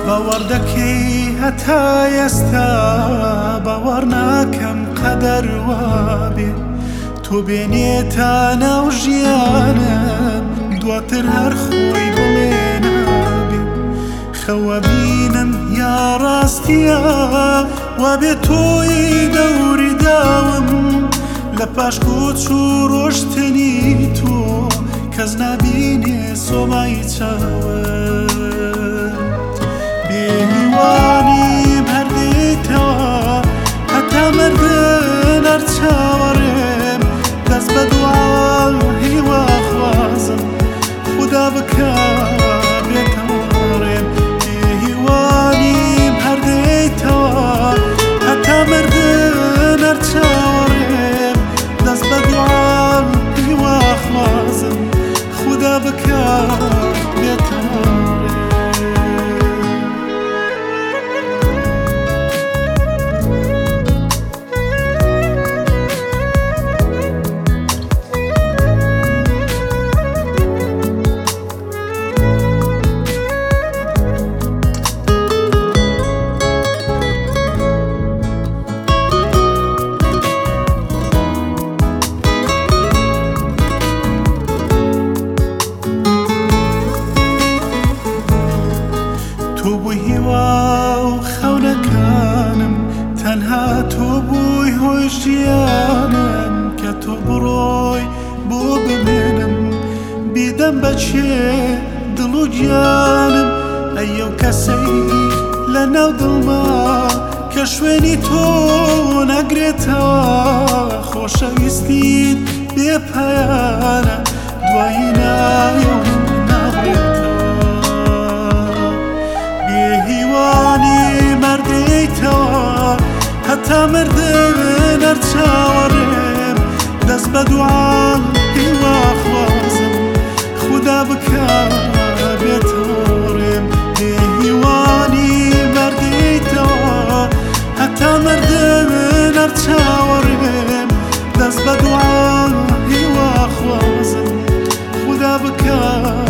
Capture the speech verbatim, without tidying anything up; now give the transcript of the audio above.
باوەڕ دەکەی هەتا ئێستا باوەڕ ناکەم قەدەر وابێ تۆ بێنێتە ناو ژیانم دواتر هەر خۆی بڵێ نابێ خەوە بینم یا ڕاستیە وابێ تۆی دەوری داوم لە پاش کۆچ و ڕۆشتنی تۆ کەس نابینێ سۆمای چاوم بێهیوانیم هەردێتەوە هەتا مردن هەر چاوەڕێم دەست بە دوعا هیوا خوازم خودا بکە بێتەوەڕێم بێهیوانیم هەردێتەوە هەتا مردن هەر چاوەڕێم دەست بە دوعا هیوا خوازم خودا بکە بێتەوەڕێم تۆ بووی هیوا و خەونەکانم تەنها تۆ بووی هۆی ژیانم کە تۆ بڕۆی بۆ بمێنم بیدەم بەچێ دڵ و گیانم ئەیەو کەسەی لە ناو دڵما کە شوێنی تۆ نەگرێتەوە خۆشەویستیت بێپایانە دوایی نایە و نابێتەوە بێهیوانی مەردەیتەوە هەتا مردن هەر چاوەڕێم دەست بە دوعا هیوا خوازم خودا بکە بێتەوەڕێم بێهیوانی مەردەیتەوە هەتا مردن هەر چاوەڕێم دەست بە دوعا هیوا خوازم خودا بکە